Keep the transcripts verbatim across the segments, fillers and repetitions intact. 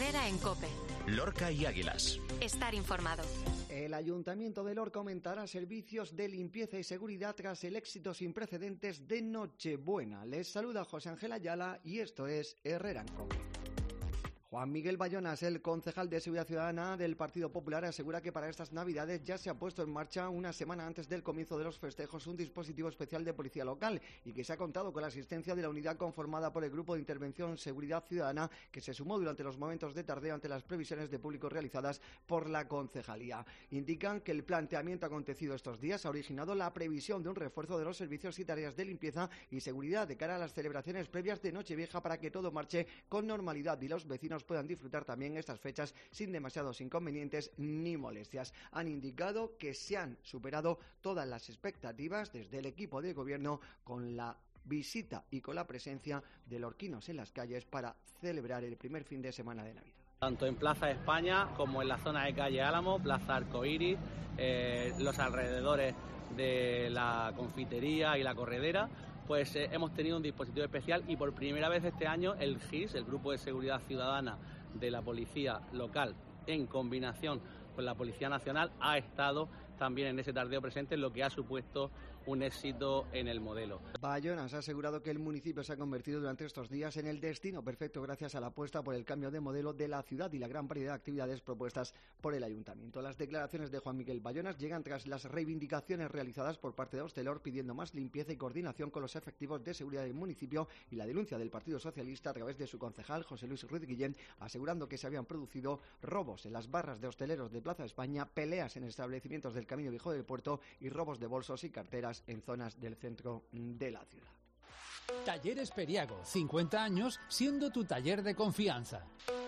Herrera en COPE. Lorca y Águilas. Estar informado. El Ayuntamiento de Lorca aumentará servicios de limpieza y seguridad tras el éxito sin precedentes de Nochebuena. Les saluda José Ángel Ayala y esto es Herrera en COPE. Juan Miguel Bayonas, el concejal de Seguridad Ciudadana del Partido Popular, asegura que para estas Navidades ya se ha puesto en marcha una semana antes del comienzo de los festejos un dispositivo especial de policía local y que se ha contado con la asistencia de la unidad conformada por el Grupo de Intervención Seguridad Ciudadana que se sumó durante los momentos de tardeo ante las previsiones de público realizadas por la concejalía. Indican que el planteamiento acontecido estos días ha originado la previsión de un refuerzo de los servicios y tareas de limpieza y seguridad de cara a las celebraciones previas de Nochevieja para que todo marche con normalidad y los vecinos puedan disfrutar también estas fechas sin demasiados inconvenientes ni molestias. Han indicado que se han superado todas las expectativas desde el equipo de gobierno con la visita y con la presencia de lorquinos en las calles para celebrar el primer fin de semana de Navidad. Tanto en Plaza España como en la zona de Calle Álamo, Plaza Arcoíris, eh, los alrededores de la confitería y la corredera, pues eh, hemos tenido un dispositivo especial y por primera vez este año el G I S, el Grupo de Seguridad Ciudadana de la Policía Local, en combinación con la Policía Nacional, ha estado también en ese tardeo presente, lo que ha supuesto un éxito en el modelo. Bayonas ha asegurado que el municipio se ha convertido durante estos días en el destino perfecto gracias a la apuesta por el cambio de modelo de la ciudad y la gran variedad de actividades propuestas por el ayuntamiento. Las declaraciones de Juan Miguel Bayonas llegan tras las reivindicaciones realizadas por parte de Hostelor pidiendo más limpieza y coordinación con los efectivos de seguridad del municipio y la denuncia del Partido Socialista a través de su concejal José Luis Ruiz Guillén, asegurando que se habían producido robos en las barras de hosteleros de Plaza España, peleas en establecimientos del Camino Viejo del Puerto y robos de bolsos y carteras en zonas del centro de la ciudad. Talleres Periago, cincuenta años siendo tu taller de confianza.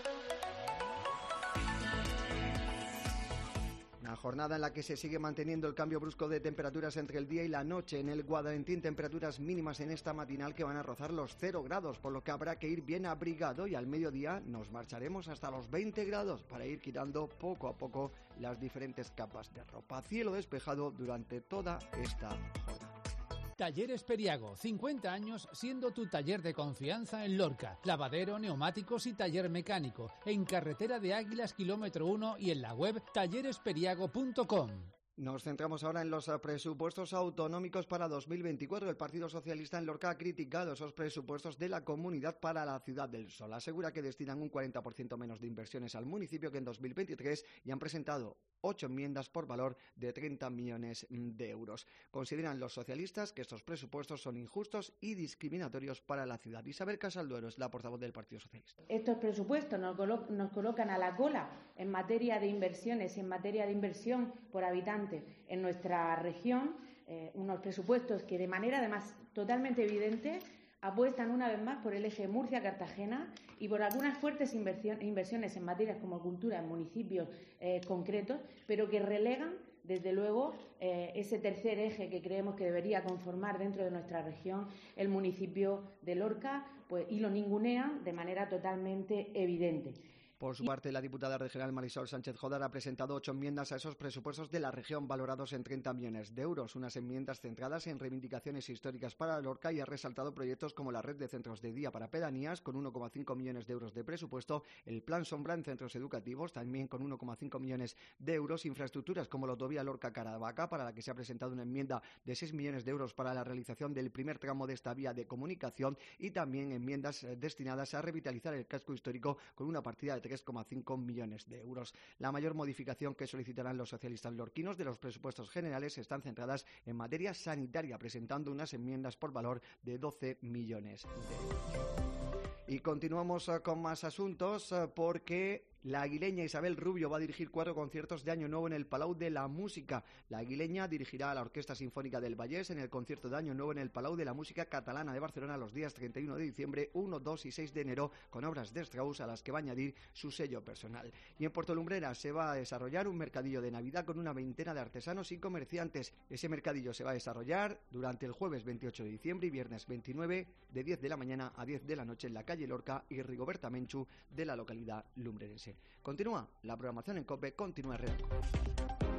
Una jornada en la que se sigue manteniendo el cambio brusco de temperaturas entre el día y la noche. En el Guadalentín, temperaturas mínimas en esta matinal que van a rozar los cero grados, por lo que habrá que ir bien abrigado y al mediodía nos marcharemos hasta los veinte grados para ir quitando poco a poco las diferentes capas de ropa. Cielo despejado durante toda esta jornada. Talleres Periago, cincuenta años siendo tu taller de confianza en Lorca. Lavadero, neumáticos y taller mecánico. En carretera de Águilas, kilómetro uno y en la web talleres periago punto com. Nos centramos ahora en los presupuestos autonómicos para dos mil veinticuatro. El Partido Socialista en Lorca ha criticado esos presupuestos de la Comunidad para la Ciudad del Sol. Asegura que destinan un cuarenta por ciento menos de inversiones al municipio que en dos mil veintitrés y han presentado ocho enmiendas por valor de treinta millones de euros. Consideran los socialistas que estos presupuestos son injustos y discriminatorios para la ciudad. Isabel Casalduero es la portavoz del Partido Socialista. Estos presupuestos nos, colo- nos colocan a la cola en materia de inversiones y en materia de inversión por habitante en nuestra región, eh, unos presupuestos que de manera además totalmente evidente apuestan una vez más por el eje Murcia-Cartagena y por algunas fuertes inversiones en materias como cultura en municipios eh, concretos, pero que relegan, desde luego, eh, ese tercer eje que creemos que debería conformar dentro de nuestra región el municipio de Lorca, pues, y lo ningunean de manera totalmente evidente. Por su parte, la diputada regional Marisol Sánchez Jodar ha presentado ocho enmiendas a esos presupuestos de la región valorados en treinta millones de euros, unas enmiendas centradas en reivindicaciones históricas para Lorca y ha resaltado proyectos como la red de centros de día para pedanías con uno coma cinco millones de euros de presupuesto, el plan Sombra en centros educativos también con uno coma cinco millones de euros, infraestructuras como la autovía Lorca-Caravaca para la que se ha presentado una enmienda de seis millones de euros para la realización del primer tramo de esta vía de comunicación y también enmiendas destinadas a revitalizar el casco histórico con una partida de tres coma cinco millones de euros. La mayor modificación que solicitarán los socialistas lorquinos de los presupuestos generales están centradas en materia sanitaria, presentando unas enmiendas por valor de doce millones de euros. Y continuamos con más asuntos porque la aguileña Isabel Rubio va a dirigir cuatro conciertos de Año Nuevo en el Palau de la Música. La aguileña dirigirá a la Orquesta Sinfónica del Vallés en el concierto de Año Nuevo en el Palau de la Música Catalana de Barcelona los días treinta y uno de diciembre, uno, dos y seis de enero con obras de Strauss a las que va a añadir su sello personal. Y en Puerto Lumbrera se va a desarrollar un mercadillo de Navidad con una veintena de artesanos y comerciantes. Ese mercadillo se va a desarrollar durante el jueves veintiocho de diciembre y viernes veintinueve de diez de la mañana a diez de la noche en la calle Lorca y Rigoberta Menchú de la localidad lumbrerense. Continúa la programación en COPE, continúa Herrera.